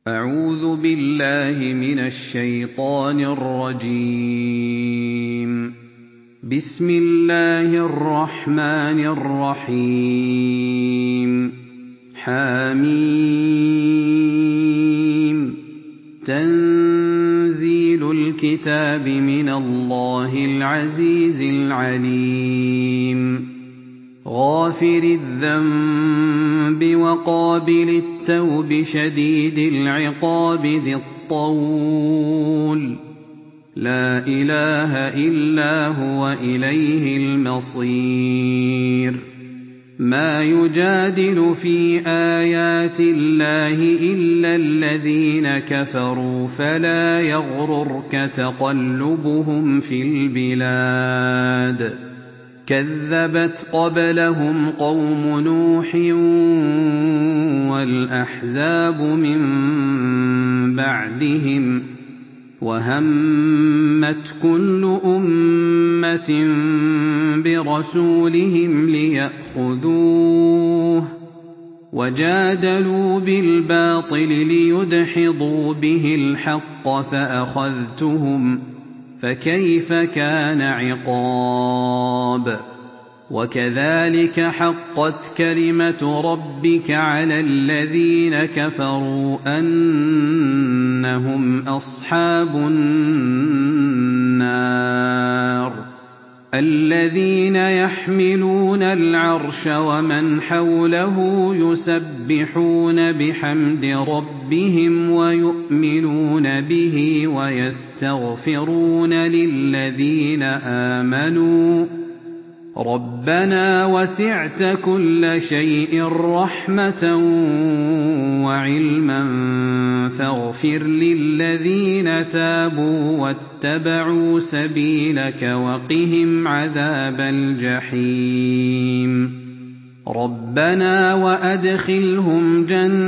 أعوذ بالله من الشيطان الرجيم. بسم الله الرحمن الرحيم. حميم. تنزيل الكتاب من الله العزيز العليم. غافر الذنب وقابل التوب شديد العقاب ذي الطول. لا إله إلا هو إليه المصير. ما يجادل في آيات الله إلا الذين كفروا فلا يغررك تقلبهم في البلاد. كذبت قبلهم قوم نوح والأحزاب من بعدهم وهمت كل أمة برسولهم ليأخذوه وجادلوا بالباطل ليدحضوا به الحق فأخذتهم فكيف كان عقاب. وكذلك حقت كلمة ربك على الذين كفروا أنهم أصحاب النار. الذين يحملون العرش ومن حوله يسبحون بحمد ربهم ويؤمنون به ويستغفرون للذين آمنوا ربنا وسعت كل شيء رحمة وعلما فاغفر للذين تابوا واتبعوا سبيلك وقهم عذاب الجحيم. ربنا وأدخلهم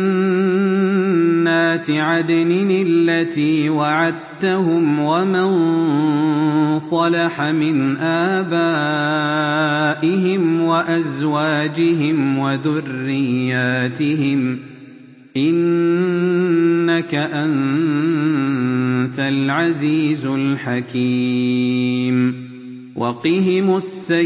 جنات عدن التي وعدتهم ومن صلح من آبائهم وأزواجهم وذرياتهم إنك أنت العزيز الحكيم. وقهم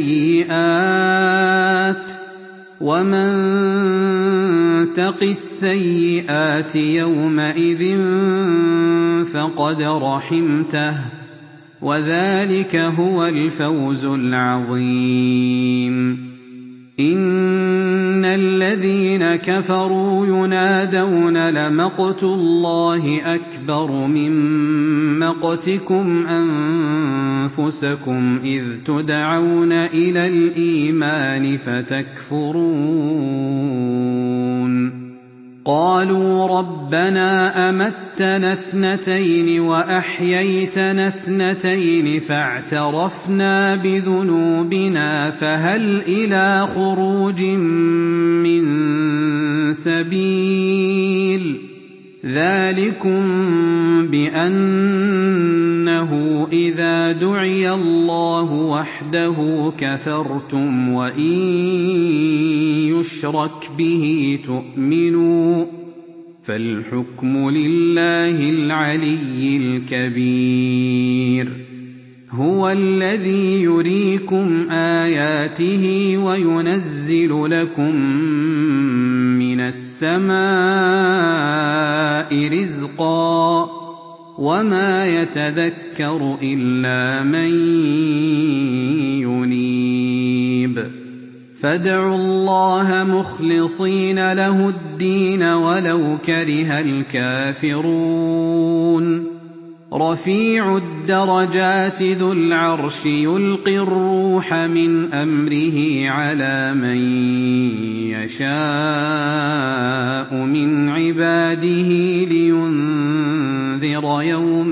السيئات ومن تق السيئات يومئذ فقد رحمته وذلك هو الفوز العظيم. إن الذين كفروا ينادون لمقت الله أكبر من مقتكم أنفسكم إذ تدعون إلى الإيمان فتكفرون. قالوا ربنا أمتنا اثنتين وأحييتنا اثنتين فاعترفنا بذنوبنا فهل إلى خروج من سبيل. ذلكم بأنه إذا دعي الله وحده كفرتم وإن يشرك به تؤمنوا فالحكم لله العلي الكبير. هو الذي يريكم آياته وينزل لكم من السماء رزقا وما يتذكر إلا من ينيب. فادعوا الله مخلصين له الدين ولو كره الكافرون. رفيع الدرجات ذو العرش يلقي الروح من أمره على من يشاء من عباده لينذر يوم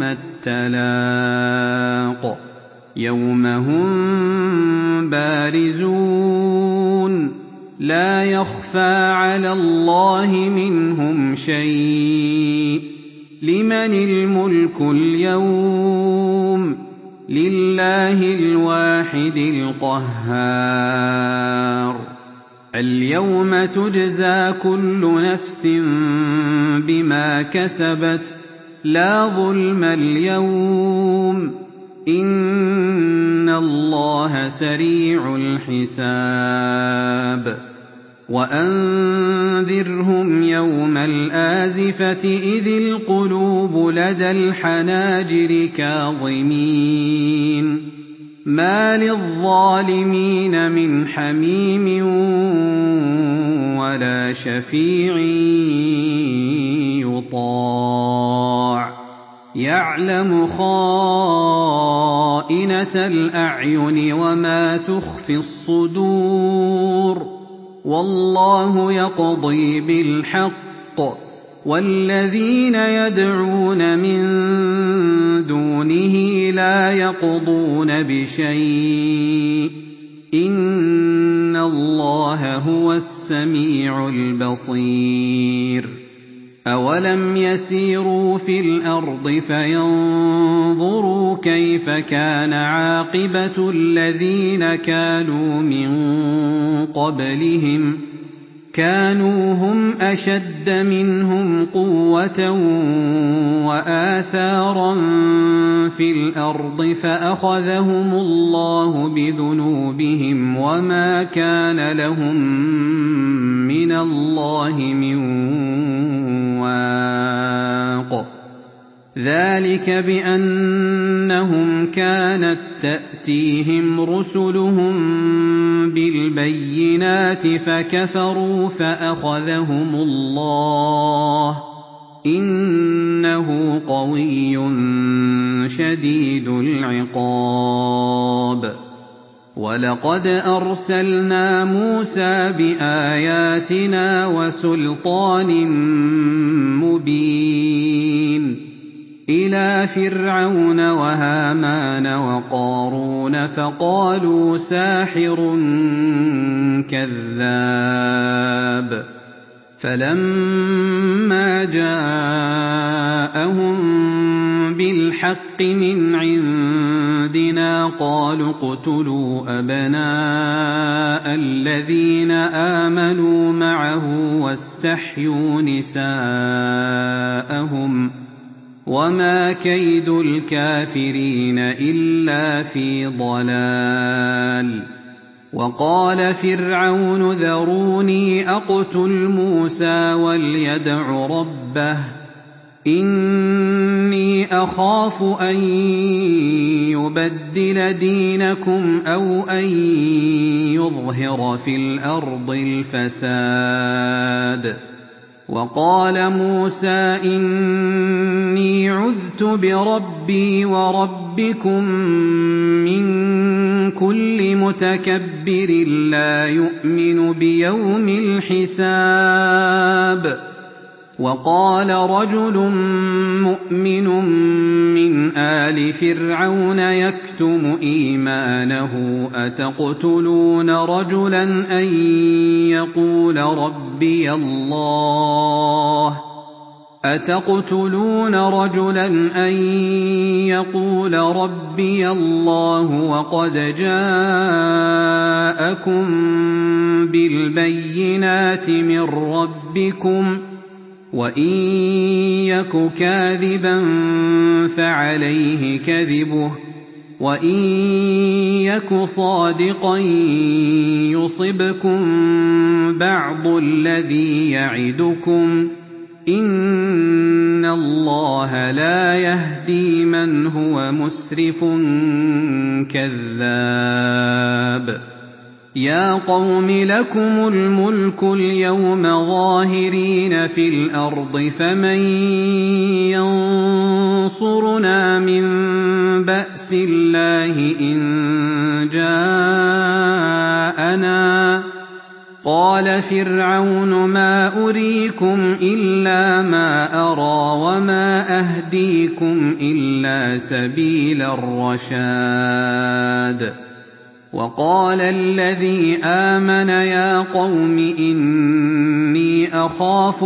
التلاق يوم هم بارزون لا يخفى على الله منهم شيء. لمن الملك اليوم لله الواحد القهار. الْيَوْمَ تُجْزَىٰ كُلُّ نَفْسٍ بِمَا كَسَبَتْ لَا ظُلْمَ الْيَوْمَ ۚ إِنَّ اللَّهَ سَرِيعُ الْحِسَابِ وَأَنذِرْهُمْ يَوْمَ الْآزِفَةِ إِذِ الْقُلُوبُ لَدَى الْحَنَاجِرِ كَاظِمِينَ مَا لِلظَّالِمِينَ مِنْ حَمِيمٍ وَلَا شَفِيعٍ يُطَاعُ يَعْلَمُ خَائِنَةَ الْأَعْيُنِ وَمَا تُخْفِي الصُّدُورُ وَاللَّهُ يَقْضِي بِالْحَقِّ وَالَّذِينَ يَدْعُونَ مِن دُونِهِ لَا يَقْضُونَ بِشَيْءٍ ۗ إِنَّ اللَّهَ هُوَ السَّمِيعُ الْبَصِيرُ أَوَلَمْ يَسِيرُوا فِي الْأَرْضِ فَيَنظُرُوا كَيْفَ كَانَ عَاقِبَةُ الَّذِينَ كَانُوا مِن قَبْلِهِمْ ۚ كَانُوا هُمْ أَشَدَّ مِنْهُمْ قُوَّةً وَآثَارًا فِي الْأَرْضِ فَأَخَذَهُمُ اللَّهُ بِذُنُوبِهِمْ وَمَا كَانَ لَهُم مِّنَ اللَّهِ مِن وَاقٍ ذَٰلِكَ بِأَنَّهُمْ كَانَت تَّأْتِيهِمْ رُسُلُهُم بِالْبَيِّنَاتِ فَكَفَرُوا فَأَخَذَهُمُ اللَّهُ ۚ إِنَّهُ قَوِيٌّ شَدِيدُ الْعِقَابِ وَلَقَدْ أَرْسَلْنَا مُوسَىٰ بِآيَاتِنَا وَسُلْطَانٍ مُّبِينٍ إِلَىٰ فِرْعَوْنَ وَهَامَانَ وَقَارُونَ فَقَالُوا سَاحِرٌ كَذَّابٌ فَلَمَّا جَاءَهُم بِالْحَقِّ مِنْ عِندِنَا قَالُوا اقْتُلُوا أَبْنَاءَ الَّذِينَ آمَنُوا مَعَهُ وَاسْتَحْيُوا نِسَاءَهُمْ ۚ وَمَا كَيْدُ الْكَافِرِينَ إِلَّا فِي ضَلَالٍ وَقَالَ فِرْعَوْنُ ذَرُونِي أَقْتُلْ مُوسَىٰ وَلْيَدْعُ رَبَّهُ إِنِّي أَخَافُ أَن يُبَدِّلَ دِينَكُمْ أَوْ أَن يُظْهِرَ فِي الْأَرْضِ الْفَسَادَ وَقَالَ مُوسَىٰ إِنِّي عُذْتُ بِرَبِّي وَرَبِّكُم مِّن كُلِّ مُتَكَبِّرٍ لَّا يُؤْمِنُ بِيَوْمِ الْحِسَابِ وَقَالَ رَجُلٌ مُّؤْمِنٌ مِّنْ آلِ فِرْعَوْنَ يَكْتُمُ إِيمَانَهُ أَتَقْتُلُونَ رَجُلًا أَن يَقُولَ رَبِّيَ اللَّهُ وَقَدْ جَاءَكُم بِالْبَيِّنَاتِ مِن رَّبِّكُمْ ۖ وَإِن يَكُ كَاذِبًا فَعَلَيْهِ كَذِبُهُ وَإِن يَكُ صَادِقًا يُصِبْكُم بَعْضُ الَّذِي يَعِدُكُمْ ۖ إِنَّ اللَّهَ لَا يَهْدِي مَنْ هُوَ مُسْرِفٌ كَذَّابٌ يَا قَوْمِ لَكُمُ الْمُلْكُ الْيَوْمَ ظَاهِرِينَ فِي الْأَرْضِ فَمَن يَنصُرُنَا مِن بَأْسِ اللَّهِ إِن جَاءَنَا ۚ قَالَ فِرْعَوْنُ مَا أُرِيكُمْ إِلَّا مَا أَرَىٰ وَمَا أَهْدِيكُمْ إِلَّا سَبِيلَ الرَّشَادِ وَقَالَ الَّذِي آمَنَ يَا قَوْمِ إِنِّي أَخَافُ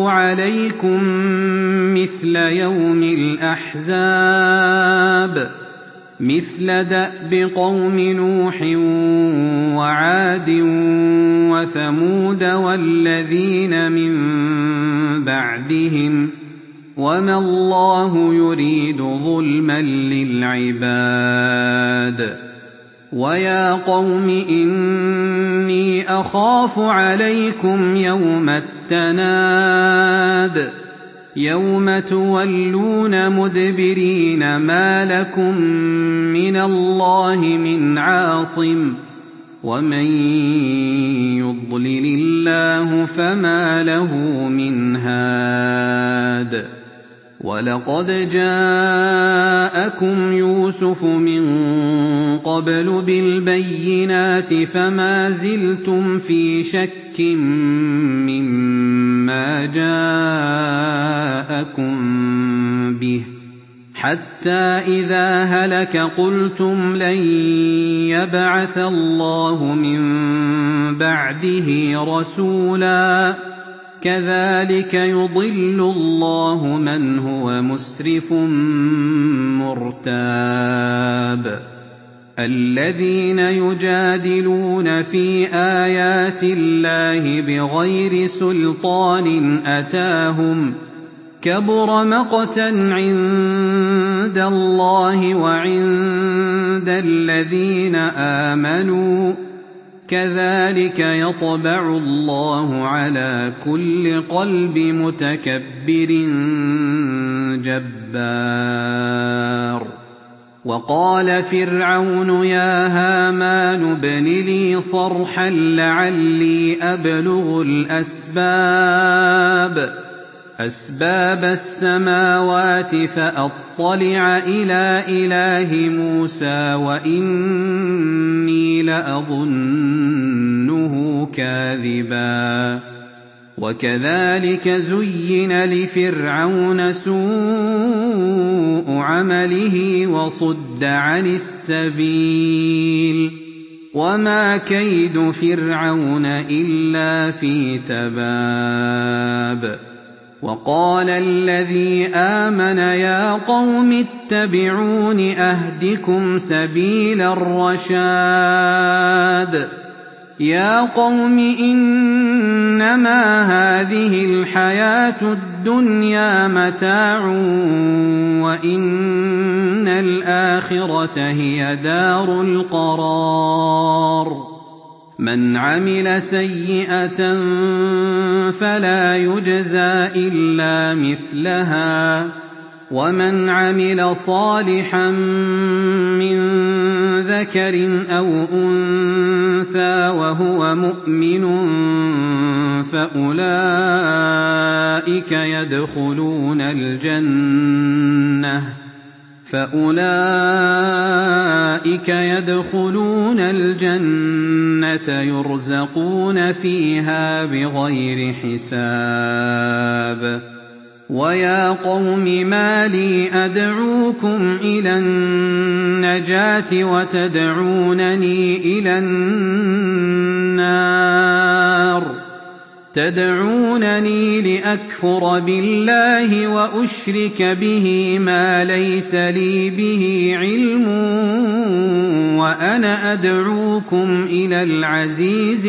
عَلَيْكُم مِّثْلَ يَوْمِ الْأَحْزَابِ مِثْلَ دَأْبِ قَوْمِ نُوحٍ وَعَادٍ وَثَمُودَ وَالَّذِينَ مِن بَعْدِهِمْ ۚ وَمَا اللَّهُ يُرِيدُ ظُلْمًا لِّلْعِبَادِ. وَيَا قَوْمِ إِنِّي أَخَافُ عَلَيْكُمْ يَوْمَ التَّنَادِ يَوْمَ تُوَلُّونَ مُدْبِرِينَ مَا لَكُم مِّنَ اللَّهِ مِنْ عَاصِمٍ ۗ وَمَن يُضْلِلِ اللَّهُ فَمَا لَهُ مِنْ هَادٍ. وَلَقَدْ جَاءَكُمْ يُوسُفُ مِن قَبْلُ بِالْبَيِّنَاتِ فَمَا زِلْتُمْ فِي شَكٍّ مِّمَّا جَاءَكُم بِهِ حَتَّىٰ إِذَا هَلَكَ قُلْتُمْ لَن يَبْعَثَ اللَّهُ مِن بَعْدِهِ رَسُولًا ۚ كَذَٰلِكَ يُضِلُّ اللَّهُ مَنْ هُوَ مُسْرِفٌ مُّرْتَابٌ. الَّذِينَ يُجَادِلُونَ فِي آيَاتِ اللَّهِ بِغَيْرِ سُلْطَانٍ أَتَاهُمْ ۖ كَبُرَ مَقْتًا عِندَ اللَّهِ وَعِندَ الَّذِينَ آمَنُوا ۚ كَذَٰلِكَ يَطْبَعُ اللَّهُ عَلَىٰ كُلِّ قَلْبِ مُتَكَبِّرٍ جَبَّارٍ. وَقَالَ فِرْعَوْنُ يَا هَامَانُ ابْنِ لِي صَرْحًا لَّعَلِّي أَبْلُغُ أَسْبَابَ السَّمَاوَاتِ فَأَطَّلِعَ إِلَىٰ إِلَٰهِ مُوسَىٰ وَإِنِّي لَأَظُنُّهُ كَاذِبًا. وَكَذَٰلِكَ زُيِّنَ لِفِرْعَوْنَ سُوءُ عَمَلِهِ وَصُدَّ عَنِ السَّبِيلِ ۚ وَمَا كَيْدُ فِرْعَوْنَ إِلَّا فِي تَبَابٍ. وَقَالَ الَّذِي آمَنَ يَا قَوْمِ اتَّبِعُونِ أَهْدِكُمْ سَبِيلَ الرَّشَادِ. يَا قَوْمِ إِنَّمَا هَٰذِهِ الْحَيَاةُ الدُّنْيَا مَتَاعٌ وَإِنَّ الْآخِرَةَ هِيَ دَارُ الْقَرَارِ. مَنْ عَمِلَ سَيِّئَةً فَلَا يُجْزَىٰ إِلَّا مِثْلَهَا ۖ وَمَنْ عَمِلَ صَالِحًا مِّن ذَكَرٍ أَوْ أُنثَىٰ وَهُوَ مُؤْمِنٌ فَأُولَٰئِكَ يَدْخُلُونَ الْجَنَّةَ يُرْزَقُونَ فِيهَا بِغَيْرِ حِسَابٍ. وَيَا قَوْمِ مَا لِي أَدْعُوكُمْ إِلَى النَّجَاةِ وَتَدْعُونَنِي إِلَى النَّارِ تدعونني لأكفر بالله وأشرك به ما ليس لي به علم وأنا أدعوكم إلى العزيز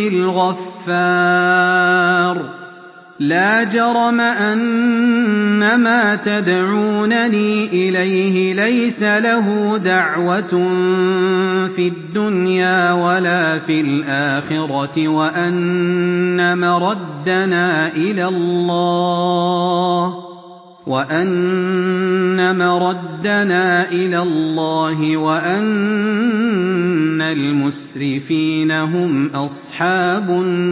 الغفار لا جرم أن ما تدعونني إليه ليس له دعوة في الدنيا ولا في الآخرة وأن مردنا إلى الله وأن المسرفين هم أصحاب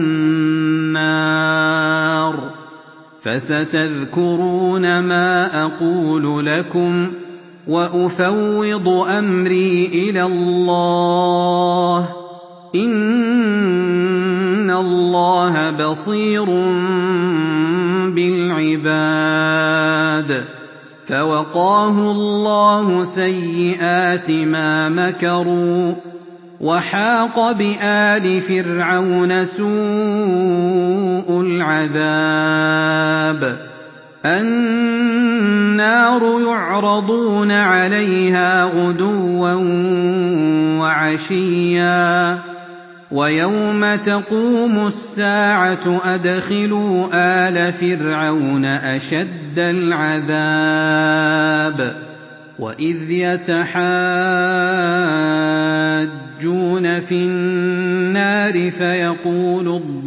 النار فستذكرون ما أقول لكم وأفوض أمري إلى الله إن الله بصير بالعباد فوقاه الله سيئات ما مكروا وحاق بآل فرعون سوء العذاب النار يُعْرَضُونَ عَلَيْهَا غُدُوًّا وَعَشِيًّا ۖ وَيَوْمَ تَقُومُ السَّاعَةُ أَدْخِلُوا آلَ فِرْعَوْنَ أَشَدَّ الْعَذَابِ وَإِذْ يَتَحَاجُّونَ فِي النَّارِ فَيَقُولُ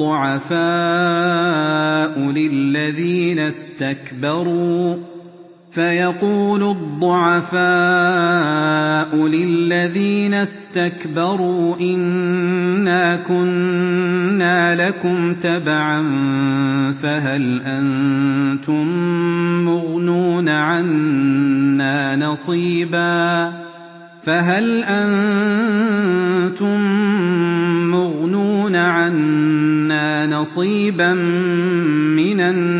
الضُّعَفَاءُ لِلَّذِينَ اسْتَكْبَرُوا إِنَّا كُنَّا لَكُمْ تَبَعًا فَهَلْ أَنتُم مُّغْنُونَ عَنَّا نَصِيبًا مِّنَ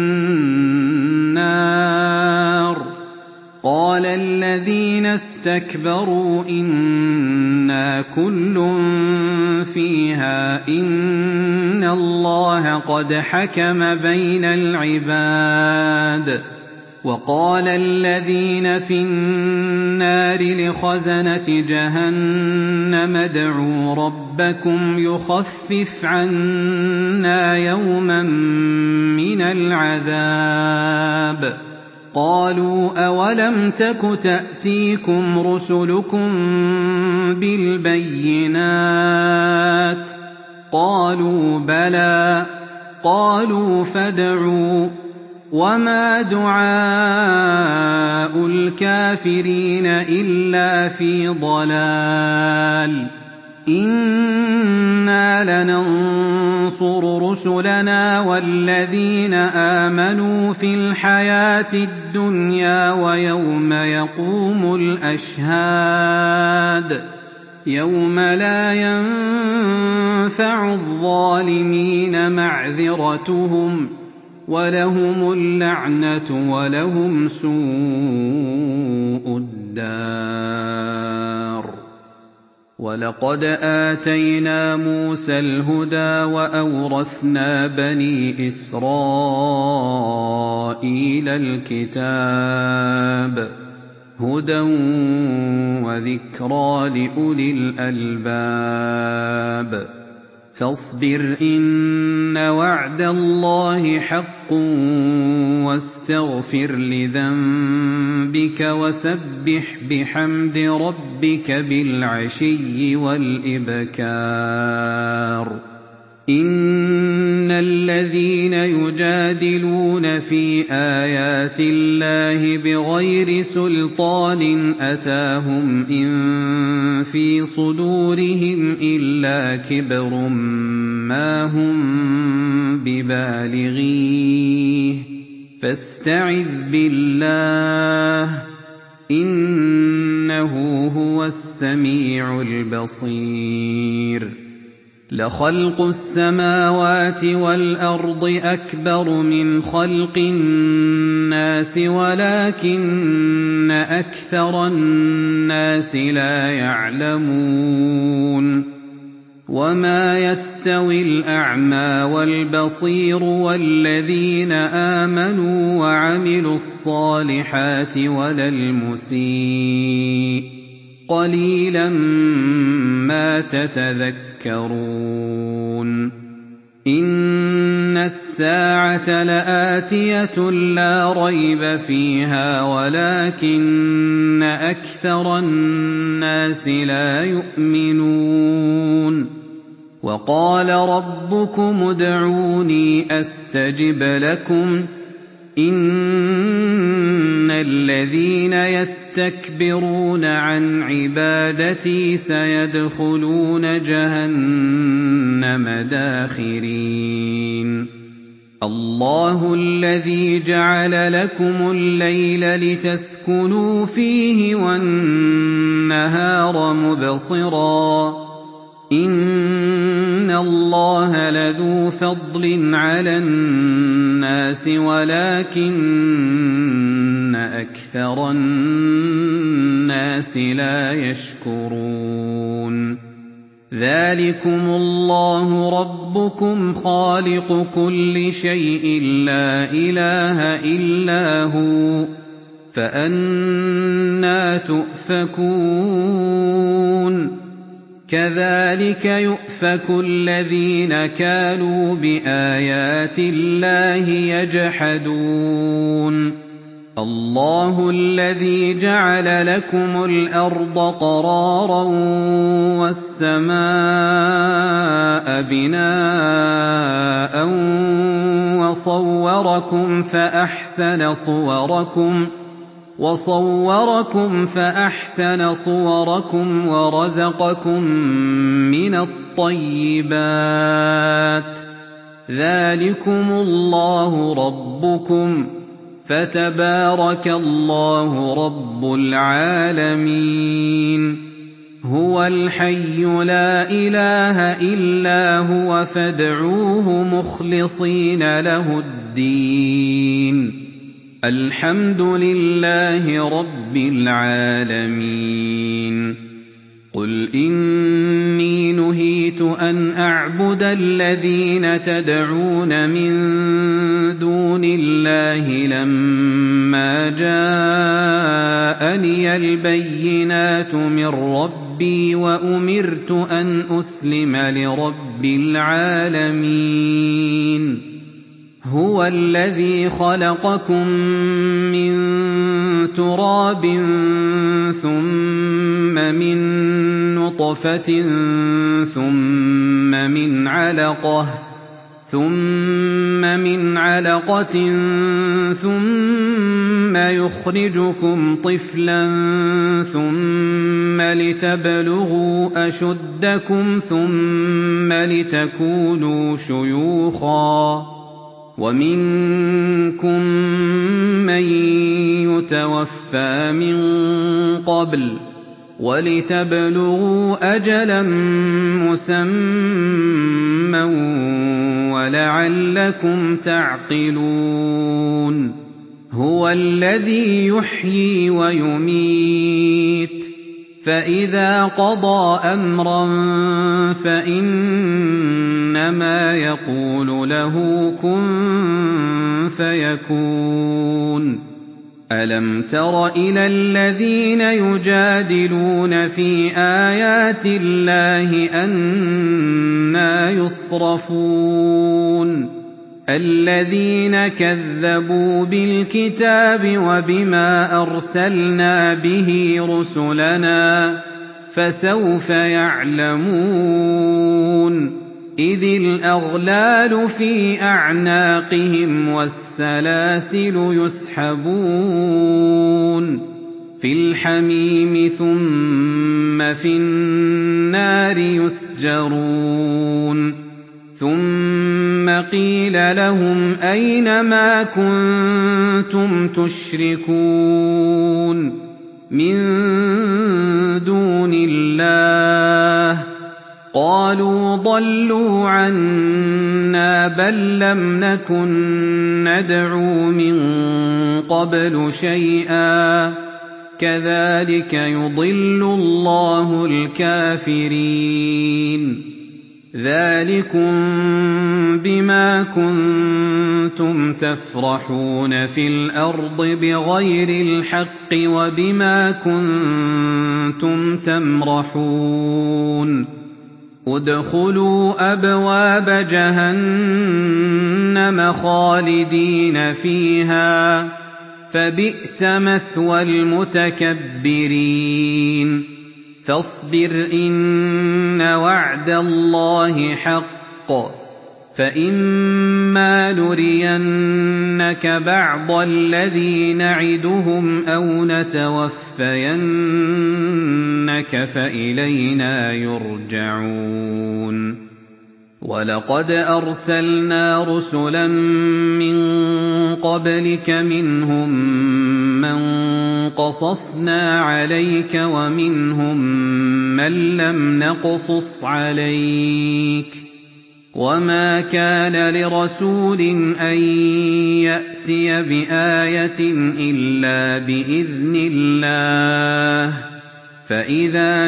النَّارِ قَالَ الَّذِينَ اسْتَكْبَرُوا إِنَّا كُلٌّ فِيهَا إِنَّ اللَّهَ قَدْ حَكَمَ بَيْنَ الْعِبَادِ وَقَالَ الَّذِينَ فِي النَّارِ لِخَزَنَةِ جَهَنَّمَ ادْعُوا رَبَّكُمْ يُخَفِّفْ عَنَّا يَوْمًا مِّنَ الْعَذَابِ قَالُوا أَوَلَمْ تَكُ تَأْتِيكُمْ رُسُلُكُم بِالْبَيِّنَاتِ ۖ قَالُوا بَلَىٰ ۚ قَالُوا فَادْعُوا ۗ وَمَا دُعَاءُ الْكَافِرِينَ إِلَّا فِي ضَلَالٍ إِنَّا لَنَنصُرُ رُسُلَنَا وَالَّذِينَ آمَنُوا فِي الْحَيَاةِ الدُّنْيَا وَيَوْمَ يَقُومُ الْأَشْهَادُ يَوْمَ لَا يَنفَعُ الظَّالِمِينَ مَعْذِرَتُهُمْ وَلَهُمُ اللَّعْنَةُ وَلَهُمْ سُوءُ الدَّارِ وَلَقَدْ آتَيْنَا مُوسَى الْهُدَىٰ وَأَوْرَثْنَا بَنِي إِسْرَائِيلَ الْكِتَابَ هُدًى وَذِكْرَىٰ لِأُولِي الْأَلْبَابِ فَاصْبِرْ إِنَّ وَعْدَ اللَّهِ حَقٌّ وَاسْتَغْفِرْ لِذَنبِكَ وَسَبِّحْ بِحَمْدِ رَبِّكَ بِالْعَشِيِّ وَالْإِبْكَارِ إِنَّ الَّذِينَ يُجَادِلُونَ فِي آيَاتِ اللَّهِ بِغَيْرِ سُلْطَانٍ أَتَاهُمْ إِن فِي صُدُورِهِمْ إِلَّا كِبْرٌ مَّا هُم بِبَالِغِيهِ فَاسْتَعِذْ بِاللَّهِ ۖ إِنَّهُ هُوَ السَّمِيعُ الْبَصِيرُ لَخَلْقُ السَّمَاوَاتِ وَالْأَرْضِ أَكْبَرُ مِنْ خَلْقِ النَّاسِ وَلَٰكِنَّ أَكْثَرَ النَّاسِ لَا يَعْلَمُونَ وَمَا يَسْتَوِي الْأَعْمَىٰ وَالْبَصِيرُ وَالَّذِينَ آمَنُوا وَعَمِلُوا الصَّالِحَاتِ وَلَا الْمُسِيءُ ۚ قَلِيلًا مَّا تَتَذَكَّرُونَ إِنَّ السَّاعَةَ لَآتِيَةٌ لَّا رَيْبَ فِيهَا وَلَٰكِنَّ أَكْثَرَ النَّاسِ لَا يُؤْمِنُونَ وَقَالَ رَبُّكُمُ ادْعُونِي أَسْتَجِبْ لَكُمْ ۚ إِنَّ الَّذِينَ يَسْتَكْبِرُونَ عَنْ عِبَادَتِي سَيَدْخُلُونَ جَهَنَّمَ دَاخِرِينَ اللَّهُ الَّذِي جَعَلَ لَكُمُ اللَّيْلَ لِتَسْكُنُوا فِيهِ وَالنَّهَارَ مُبْصِرًا ۚ إِنَّ اللَّهَ لَذُو فَضْلٍ عَلَى النَّاسِ وَلَٰكِنَّ أَكْثَرَ النَّاسِ لَا يَشْكُرُونَ ذَٰلِكُمُ اللَّهُ رَبُّكُمْ خَالِقُ كُلِّ شَيْءٍ لَّا إِلَٰهَ إِلَّا هُوَ فأنى تؤفكون كذلك يؤفك الذين كانوا بآيات الله يجحدون الله الذي جعل لكم الأرض قرارا والسماء بناء وصوركم فأحسن صوركم ورزقكم من الطيبات ذلكم الله ربكم فتبارك الله رب العالمين هو الحي لا إله إلا هو فادعوه مخلصين له الدين الحمد لله رب العالمين قل إني نهيت أن أعبد الذين تدعون من دون الله لما جاءني البينات من ربي وأمرت أن أسلم لرب العالمين هو الذي خلقكم من تراب ثم من نطفة ثم من علقة ثم يخرجكم طفلا ثم لتبلغوا أشدكم ثم لتكونوا شيوخا ومنكم من يتوفى من قبل ولتبلغوا أجلا مسمى ولعلكم تعقلون هو الذي يحيي ويميت فإذا قضى أمرا فإنما يقول له كن فيكون ألم تر إلى الذين يجادلون في آيات الله أنى يصرفون الذين كذبوا بالكتاب وبما أرسلنا به رسلنا فسوف يعلمون إذ الأغلال في أعناقهم والسلاسل يسحبون في الحميم ثم في النار يسجرون ثم قيل لهم أين ما كنتم تشركون من دون الله قالوا ضلوا عنا بل لم نكن ندعو من قبل شيئا كذلك يضل الله الكافرين ذلكم بما كنتم تفرحون في الأرض بغير الحق وبما كنتم تمرحون ادخلوا أبواب جهنم خالدين فيها فبئس مثوى المتكبرين فاصبر إن وعد الله حق فإما نرينك بعض الذي نعدهم أو نتوفينك فإلينا يرجعون ولقد أرسلنا رسلا من قبلك منهم من قصصنا عليك ومنهم من لم نقصص عليك وما كان لرسول أن يأتي بآية إلا بإذن الله فإذا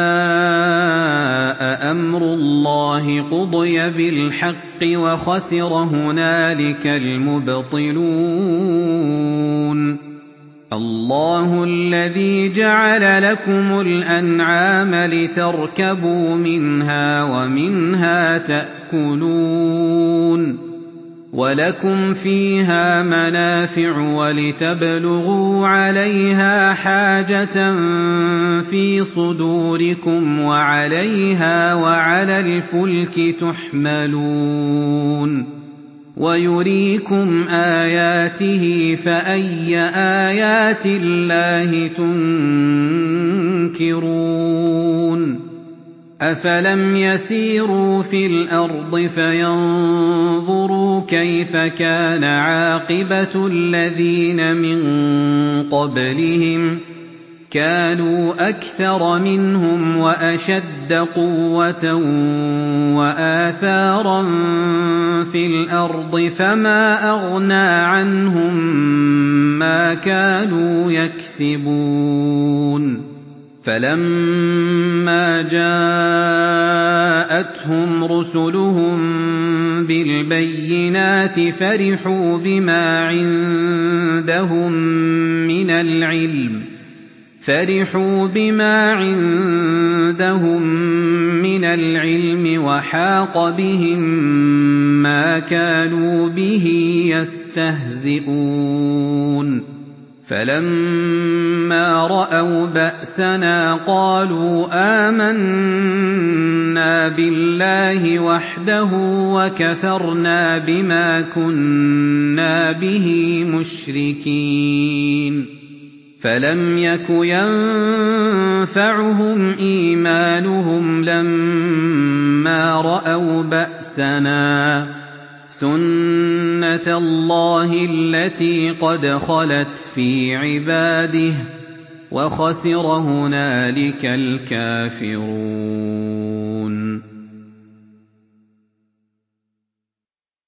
جاء أمر الله قضي بالحق وخسر هنالك المبطلون اللَّهُ الَّذِي جَعَلَ لَكُمُ الْأَنْعَامَ لِتَرْكَبُوا مِنْهَا وَمِنْهَا تَأْكُلُونَ وَلَكُمْ فِيهَا مَنَافِعُ وَلِتَبْلُغُوا عَلَيْهَا حَاجَةً فِي صُدُورِكُمْ وَعَلَيْهَا وَعَلَى الْفُلْكِ تُحْمَلُونَ وَيُرِيكُمْ آيَاتِهِ فَأَيَّ آيَاتِ اللَّهِ تُنكِرُونَ أَفَلَمْ يَسِيرُوا فِي الْأَرْضِ فَيَنظُرُوا كَيْفَ كَانَ عَاقِبَةُ الَّذِينَ مِن قَبْلِهِمْ كَانُوا أَكْثَرَ مِنْهُمْ وَأَشَدَّ قُوَّةً وَآثَارًا فِي الْأَرْضِ فَمَا أَغْنَىٰ عَنْهُم مَّا كَانُوا يَكْسِبُونَ فَلَمَّا جَاءَتْهُمْ رُسُلُهُم بِالْبَيِّنَاتِ فَرِحُوا بِمَا عِندَهُم مِّنَ الْعِلْمِ وَحَاقَ بِهِم مَّا كَانُوا بِهِ يَسْتَهْزِئُونَ فَلَمَّا رَأَوْا بَأْسَنَا قَالُوا آمَنَّا بِاللَّهِ وَحْدَهُ وَكَفَرْنَا بِمَا كُنَّا بِهِ مُشْرِكِينَ فَلَمْ يَكُ يَنفَعُهُمْ إِيمَانُهُمْ لَمَّا رَأَوْا بَأْسَنَا ۖ سُنَّتَ اللَّهِ الَّتِي قَدْ خَلَتْ فِي عِبَادِهِ ۖ وَخَسِرَ هُنَالِكَ الْكَافِرُونَ